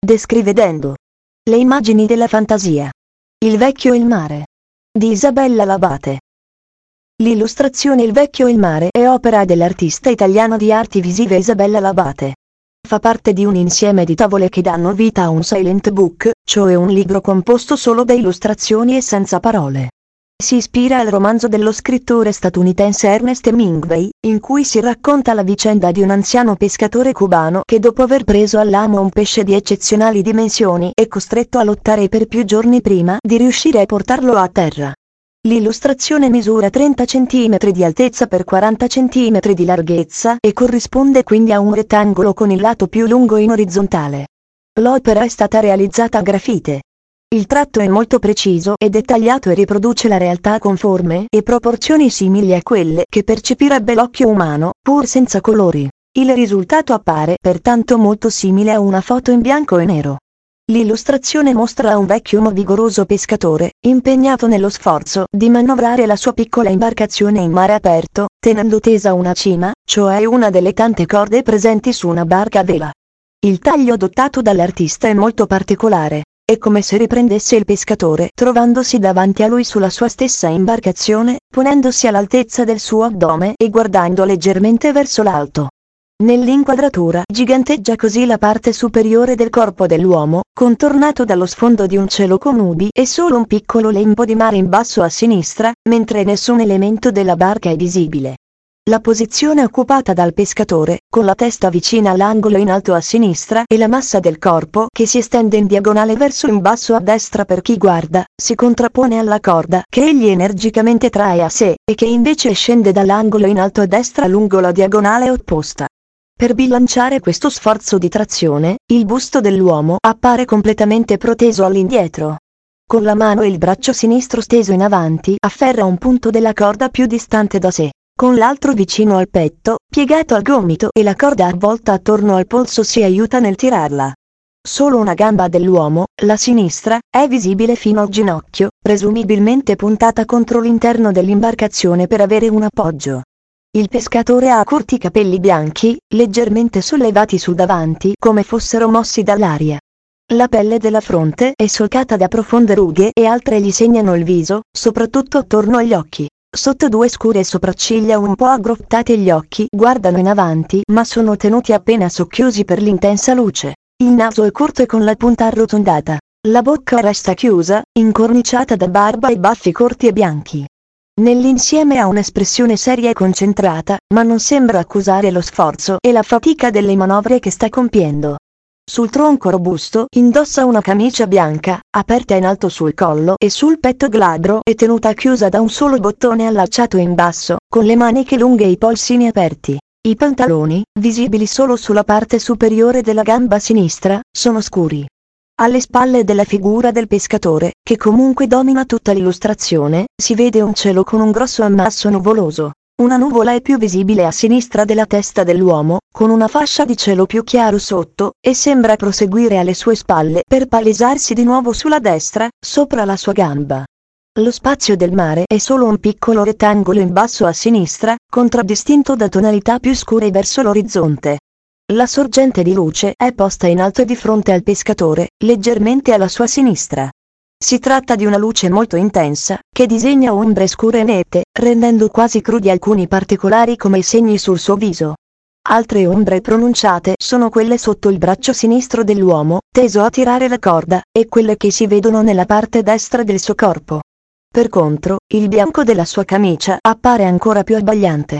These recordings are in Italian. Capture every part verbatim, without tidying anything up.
Descrivedendo. Le immagini della fantasia. Il vecchio e il mare. Di Isabella Labate. L'illustrazione Il vecchio e il mare è opera dell'artista italiana di arti visive Isabella Labate. Fa parte di un insieme di tavole che danno vita a un silent book, cioè un libro composto solo da illustrazioni e senza parole. Si ispira al romanzo dello scrittore statunitense Ernest Hemingway, in cui si racconta la vicenda di un anziano pescatore cubano che dopo aver preso all'amo un pesce di eccezionali dimensioni è costretto a lottare per più giorni prima di riuscire a portarlo a terra. L'illustrazione misura trenta centimetri di altezza per quaranta centimetri di larghezza e corrisponde quindi a un rettangolo con il lato più lungo in orizzontale. L'opera è stata realizzata a grafite. Il tratto è molto preciso e dettagliato e riproduce la realtà con forme e proporzioni simili a quelle che percepirebbe l'occhio umano, pur senza colori. Il risultato appare pertanto molto simile a una foto in bianco e nero. L'illustrazione mostra un vecchio ma vigoroso pescatore, impegnato nello sforzo di manovrare la sua piccola imbarcazione in mare aperto, tenendo tesa una cima, cioè una delle tante corde presenti su una barca a vela. Il taglio adottato dall'artista è molto particolare. È come se riprendesse il pescatore trovandosi davanti a lui sulla sua stessa imbarcazione, ponendosi all'altezza del suo addome e guardando leggermente verso l'alto. Nell'inquadratura giganteggia così la parte superiore del corpo dell'uomo, contornato dallo sfondo di un cielo con nubi e solo un piccolo lembo di mare in basso a sinistra, mentre nessun elemento della barca è visibile. La posizione occupata dal pescatore, con la testa vicina all'angolo in alto a sinistra e la massa del corpo che si estende in diagonale verso in basso a destra per chi guarda, si contrappone alla corda che egli energicamente trae a sé, e che invece scende dall'angolo in alto a destra lungo la diagonale opposta. Per bilanciare questo sforzo di trazione, il busto dell'uomo appare completamente proteso all'indietro. Con la mano e il braccio sinistro steso in avanti afferra un punto della corda più distante da sé. Con l'altro vicino al petto, piegato al gomito e la corda avvolta attorno al polso si aiuta nel tirarla. Solo una gamba dell'uomo, la sinistra, è visibile fino al ginocchio, presumibilmente puntata contro l'interno dell'imbarcazione per avere un appoggio. Il pescatore ha corti capelli bianchi, leggermente sollevati sul davanti come fossero mossi dall'aria. La pelle della fronte è solcata da profonde rughe e altre gli segnano il viso, soprattutto attorno agli occhi. Sotto due scure sopracciglia un po' aggrottate gli occhi guardano in avanti ma sono tenuti appena socchiusi per l'intensa luce. Il naso è corto e con la punta arrotondata. La bocca resta chiusa, incorniciata da barba e baffi corti e bianchi. Nell'insieme ha un'espressione seria e concentrata, ma non sembra accusare lo sforzo e la fatica delle manovre che sta compiendo. Sul tronco robusto indossa una camicia bianca, aperta in alto sul collo e sul petto glabro e tenuta chiusa da un solo bottone allacciato in basso, con le maniche lunghe e i polsini aperti. I pantaloni, visibili solo sulla parte superiore della gamba sinistra, sono scuri. Alle spalle della figura del pescatore, che comunque domina tutta l'illustrazione, si vede un cielo con un grosso ammasso nuvoloso. Una nuvola è più visibile a sinistra della testa dell'uomo, con una fascia di cielo più chiaro sotto, e sembra proseguire alle sue spalle per palesarsi di nuovo sulla destra, sopra la sua gamba. Lo spazio del mare è solo un piccolo rettangolo in basso a sinistra, contraddistinto da tonalità più scure verso l'orizzonte. La sorgente di luce è posta in alto di fronte al pescatore, leggermente alla sua sinistra. Si tratta di una luce molto intensa, che disegna ombre scure e nette, rendendo quasi crudi alcuni particolari come i segni sul suo viso. Altre ombre pronunciate sono quelle sotto il braccio sinistro dell'uomo, teso a tirare la corda, e quelle che si vedono nella parte destra del suo corpo. Per contro, il bianco della sua camicia appare ancora più abbagliante.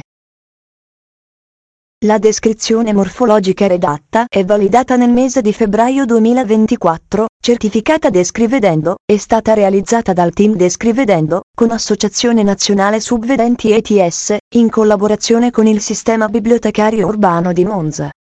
La descrizione morfologica redatta e validata nel mese di febbraio duemilaventiquattro, certificata Descrivedendo, è stata realizzata dal team Descrivedendo, con Associazione Nazionale Subvedenti E T S, in collaborazione con il Sistema Bibliotecario Urbano di Monza.